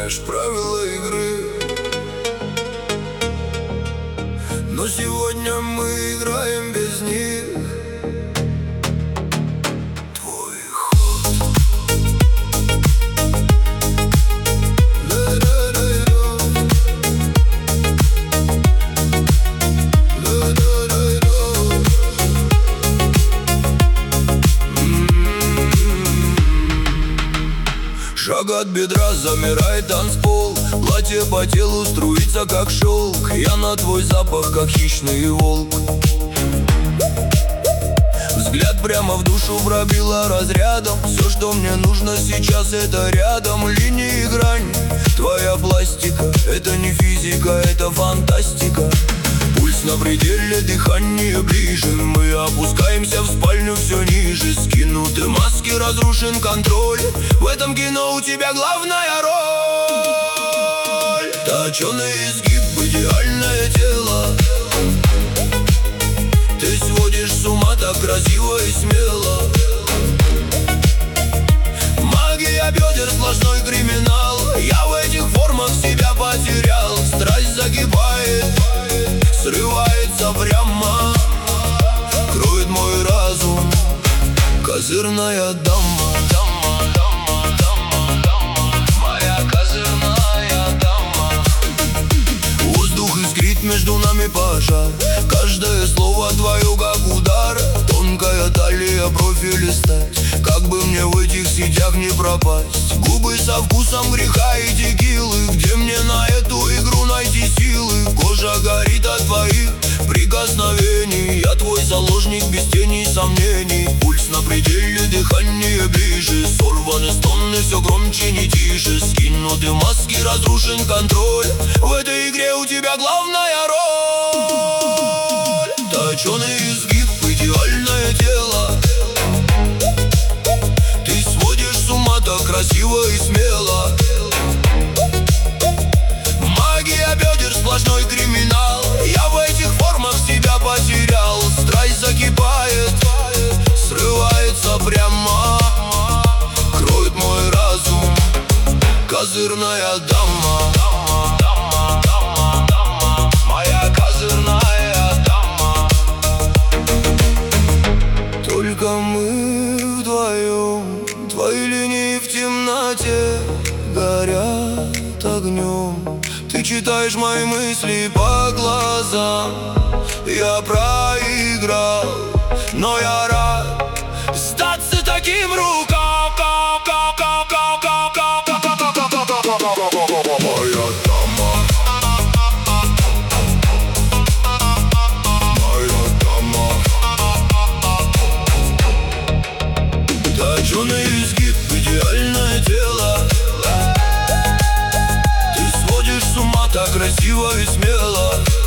знаешь правила игры. Но сегодня мы играем без них. Твой ход. Шаг от бедра, замирает танцпол. Платье по телу струится, как шелк. Я на твой запах, как хищный волк. Взгляд прямо в душу пробило разрядом. Все, что мне нужно сейчас, это рядом. Линии и грань, твоя пластика. Это не физика, это фантастика. Пульс на пределе, дыхание ближе. Мы опускаемся в спальню все ниже. Скинуты маски, разрушен контроль. В этом кино у тебя главная роль. Точеный изгиб, идеальное тело. Ты сводишь с ума так красиво и смело. Магия бедер, сплошной криминал. Я в этих формах себя потерял. Страсть загибает, срывается прямо, кроет мой разум. Козырная дама. Моя козырная дама. Воздух искрит, между нами пожар. Каждое слово твое как удар. Тонкая талия, профиль стать. Как бы мне в этих сетях не пропасть. Губы со вкусом греха и текилы. Где мне на эту игру найти силы? Кожа горит от твоих прикосновений. Я твой заложник без тени сомнений. Пульс на пределе, дыхание ближе. Сорваны стоны, все громче, не тише. Скинуты маски, разрушен контроль. В этой игре у тебя главная роль. Точеный изгиб, идеальное тело. Ты сводишь с ума так красиво и смело. Магия бедер, сплошной криминал. Я в этих формах себя потерял. Страсть закипает, срывается прямо, кроет мой разум. Козырная дама. Моя козырная дама. Только мы вдвоем. Твои линии в темноте горят огнем. Ты читаешь мои мысли по глазам. Я проиграл, но я рад сдаться таким рукам. Моя дама. Моя дама. Точеный изгиб, идеальное тело. Ты сводишь с ума так красиво и смело.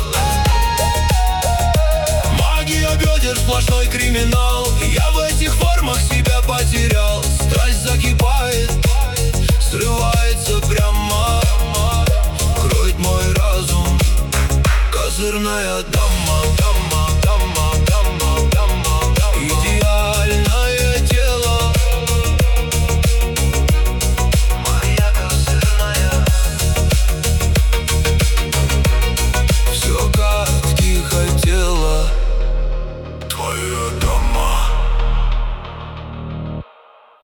Магия бедер, сплошной криминал. Я в этих формах себя потерял. Страсть закипает, срывается прямо, кроет мой разум. Козырная дама. Идеальное тело. Моя козырная. Все как ты хотела. Твоя дама.